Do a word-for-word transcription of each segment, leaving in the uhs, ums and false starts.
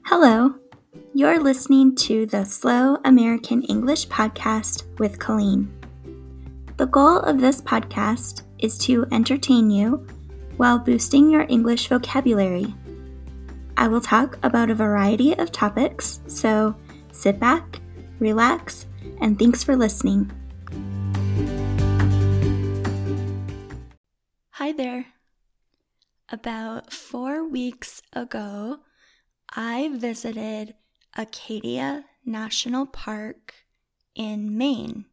Hello, you're listening to the Slow American English Podcast with Colleen. The goal of this podcast is to entertain you while boosting your English vocabulary. I will talk about a variety of topics, so sit back, relax, and thanks for listening. Hi there. About four weeks ago, I visited Acadia National Park in Maine.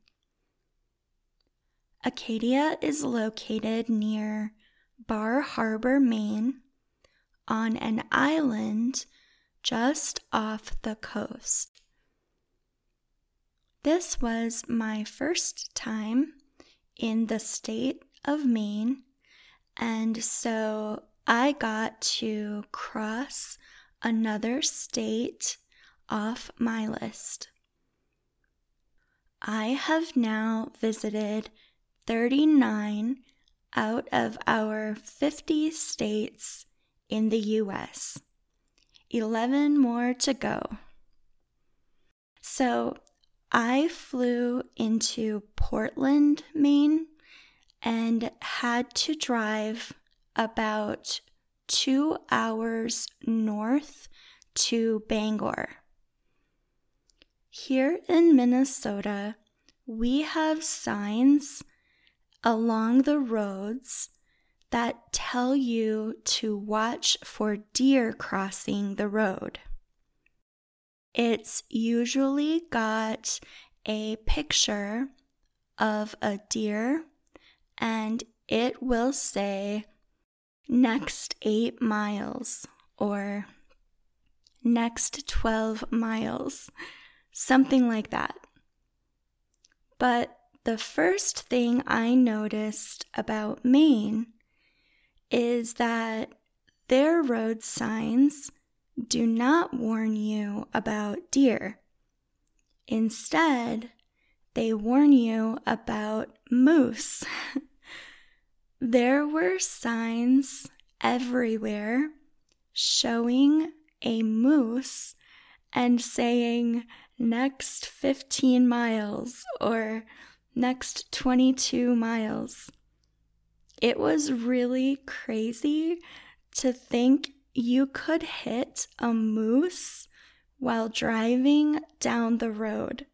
Acadia is located near Bar Harbor, Maine, on an island just off the coast. This was my first time in the state of Maine, and so I got to cross another state off my list. I have now visited thirty-nine out of our fifty states in the U S, eleven more to go. So I flew into Portland, Maine, and had to drive about two hours north to Bangor. Here in Minnesota, we have signs along the roads that tell you to watch for deer crossing the road. It's usually got a picture of a deer, and it will say next eight miles or next twelve miles, something like that. But the first thing I noticed about Maine is that their road signs do not warn you about deer. Instead, they warn you about moose. There were signs everywhere showing a moose and saying next fifteen miles or next twenty-two miles. It was really crazy to think you could hit a moose while driving down the road.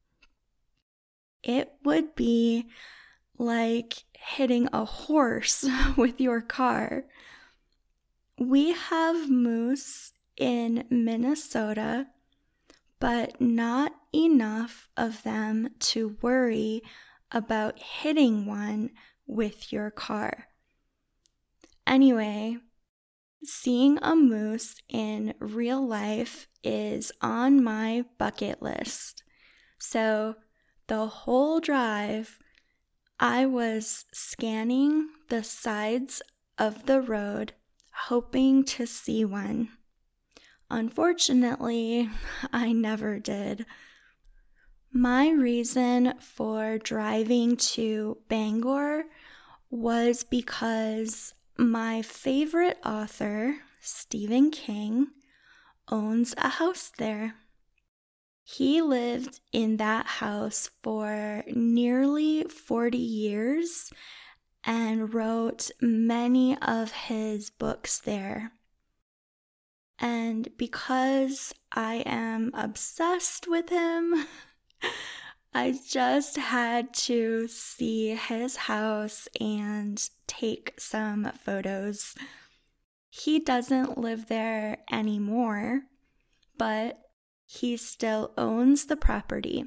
It would be like hitting a horse with your car. We have moose in Minnesota, but not enough of them to worry about hitting one with your car. Anyway, seeing a moose in real life is on my bucket list. So the whole drive, I was scanning the sides of the road, hoping to see one. Unfortunately, I never did. My reason for driving to Bangor was because my favorite author, Stephen King, owns a house there. He lived in that house for nearly forty years and wrote many of his books there. And because I am obsessed with him, I just had to see his house and take some photos. He doesn't live there anymore, but he still owns the property.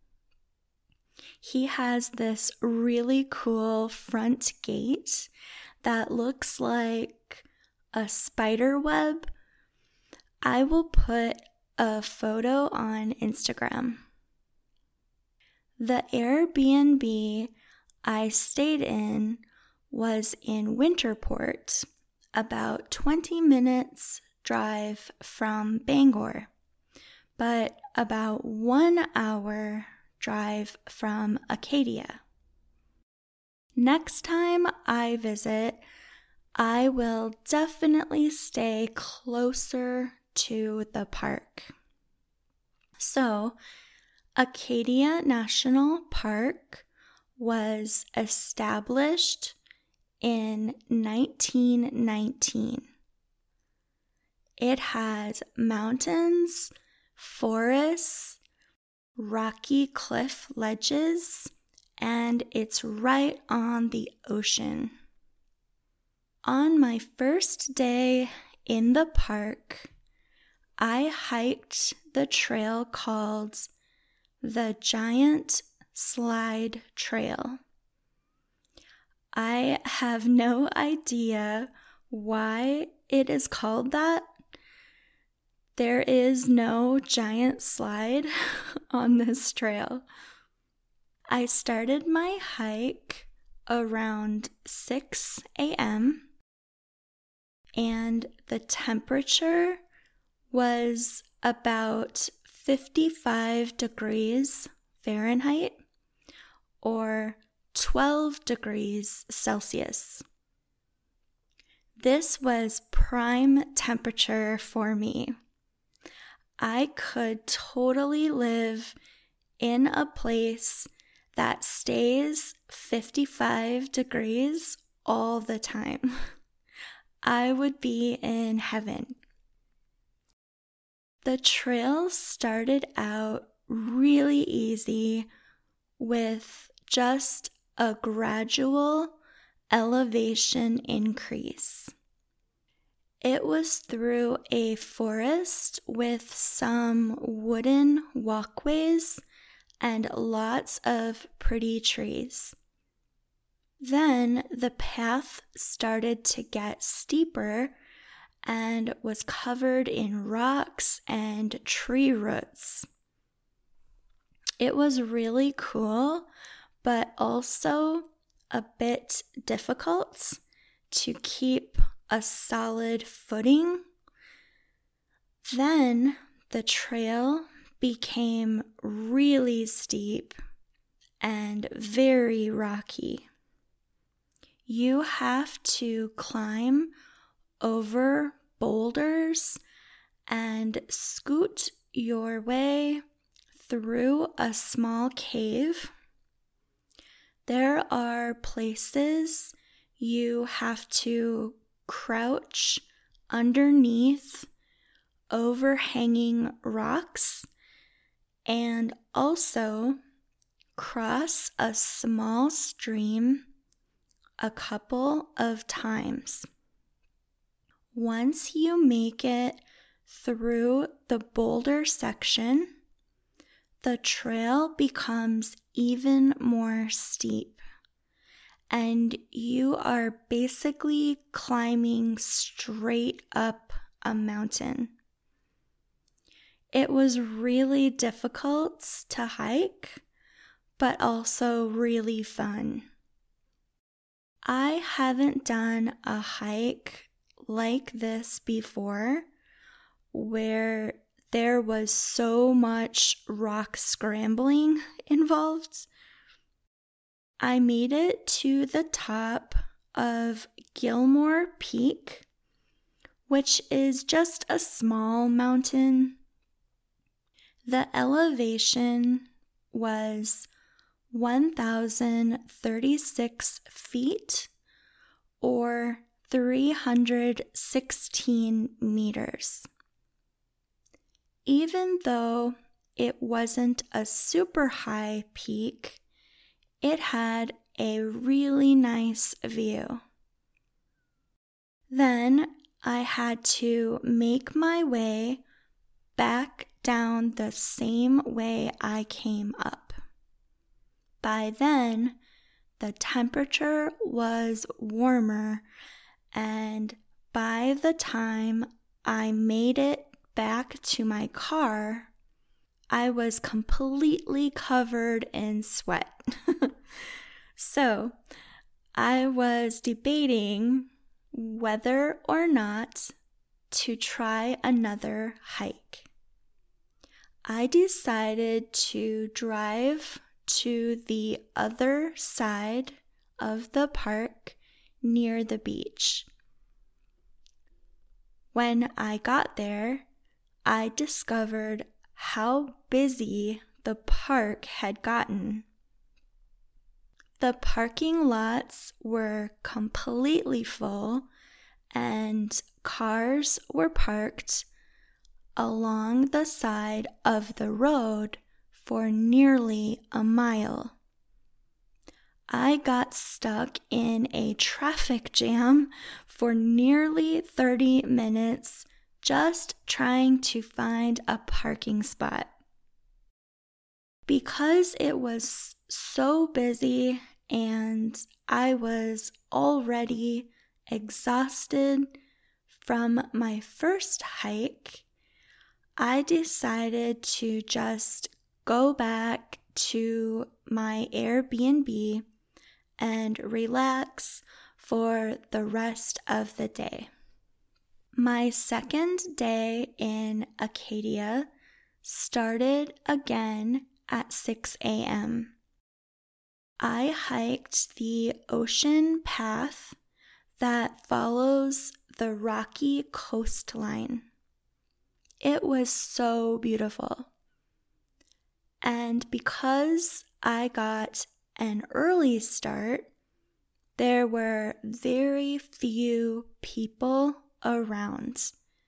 He has this really cool front gate that looks like a spider web. I will put a photo on Instagram. The Airbnb I stayed in was in Winterport, about twenty minutes drive from Bangor, but about one hour drive from Acadia. Next time I visit, I will definitely stay closer to the park. So, Acadia National Park was established in nineteen nineteen. It has mountains, forests, rocky cliff ledges, and it's right on the ocean. On my first day in the park, I hiked the trail called the Giant Slide Trail. I have no idea why it is called that. There is no giant slide on this trail. I started my hike around six a.m. and the temperature was about fifty-five degrees Fahrenheit or twelve degrees Celsius. This was prime temperature for me. I could totally live in a place that stays fifty-five degrees all the time. I would be in heaven. The trail started out really easy with just a gradual elevation increase. It was through a forest with some wooden walkways and lots of pretty trees. Then the path started to get steeper and was covered in rocks and tree roots. It was really cool, but also a bit difficult to keep a solid footing. Then the trail became really steep and very rocky. You have to climb over boulders and scoot your way through a small cave. There are places you have to crouch underneath overhanging rocks and also cross a small stream a couple of times. Once you make it through the boulder section, the trail becomes even more steep, and you are basically climbing straight up a mountain. It was really difficult to hike, but also really fun. I haven't done a hike like this before, where there was so much rock scrambling involved. I made it to the top of Gilmore Peak, which is just a small mountain. The elevation was one thousand thirty-six feet or three hundred sixteen meters. Even though it wasn't a super high peak, it had a really nice view. Then I had to make my way back down the same way I came up. By then, the temperature was warmer, and by the time I made it back to my car, I was completely covered in sweat. So, I was debating whether or not to try another hike. I decided to drive to the other side of the park near the beach. When I got there, I discovered how busy the park had gotten. The parking lots were completely full, and cars were parked along the side of the road for nearly a mile. I got stuck in a traffic jam for nearly thirty minutes just trying to find a parking spot. Because it was so busy and I was already exhausted from my first hike, I decided to just go back to my Airbnb and relax for the rest of the day. My second day in Acadia started again at six a.m. I hiked the ocean path that follows the rocky coastline. It was so beautiful. And because I got an early start, there were very few people around.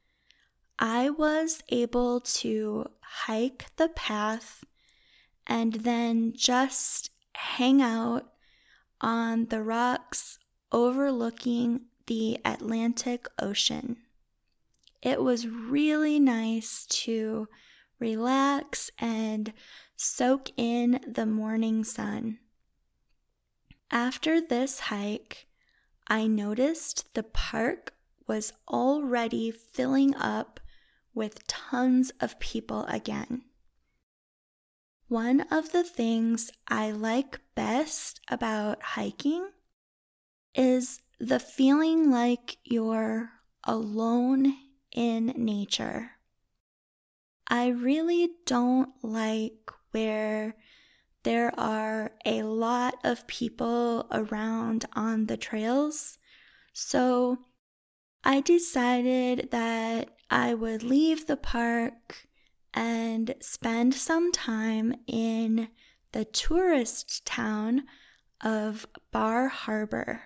I was able to hike the path and then just hang out on the rocks overlooking the Atlantic Ocean. It was really nice to relax and soak in the morning sun. After this hike, I noticed the park was already filling up with tons of people again. One of the things I like best about hiking is the feeling like you're alone in nature. I really don't like where there are a lot of people around on the trails, so I decided that I would leave the park and spend some time in the tourist town of Bar Harbor.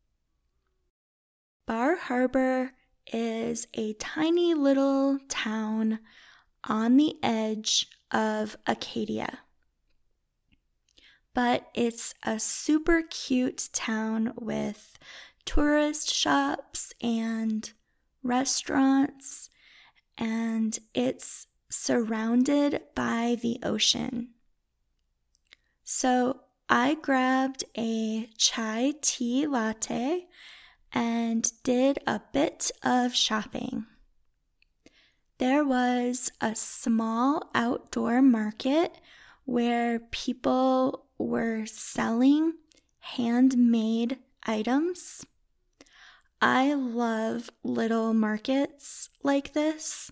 Bar Harbor is a tiny little town on the edge of Acadia. But it's a super cute town with tourist shops and restaurants, and it's surrounded by the ocean. So I grabbed a chai tea latte and did a bit of shopping. There was a small outdoor market where people were selling handmade items. I love little markets like this.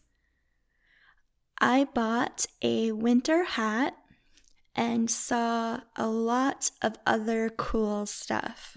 I bought a winter hat and saw a lot of other cool stuff.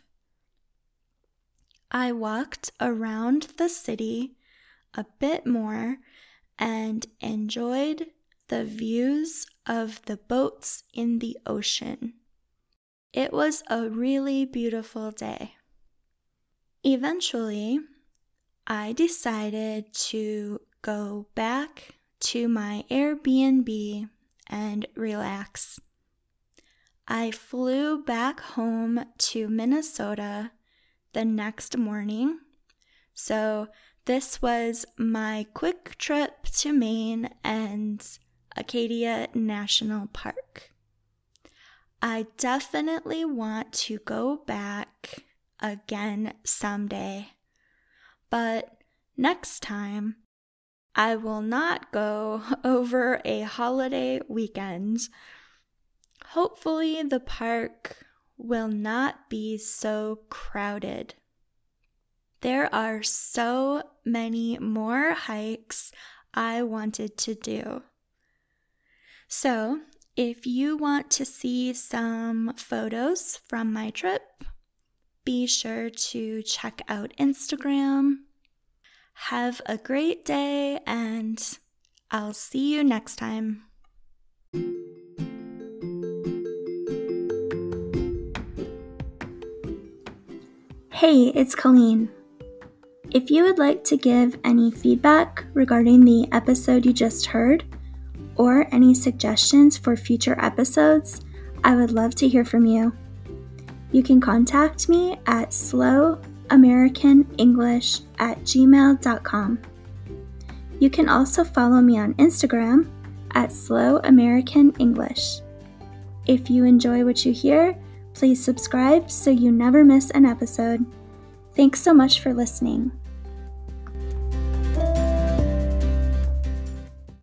I walked around the city a bit more and enjoyed the views of the boats in the ocean. It was a really beautiful day. Eventually, I decided to go back to my Airbnb and relax. I flew back home to Minnesota the next morning, so this was my quick trip to Maine and Acadia National Park. I definitely want to go back again someday, but next time I will not go over a holiday weekend. Hopefully the park will not be so crowded. There are so many more hikes I wanted to do. So, if you want to see some photos from my trip, be sure to check out Instagram. Have a great day, and I'll see you next time. Hey, it's Colleen. If you would like to give any feedback regarding the episode you just heard, or any suggestions for future episodes, I would love to hear from you. You can contact me at slow american english at gmail dot com. You can also follow me on Instagram at slow american english. If you enjoy what you hear, please subscribe so you never miss an episode. Thanks so much for listening.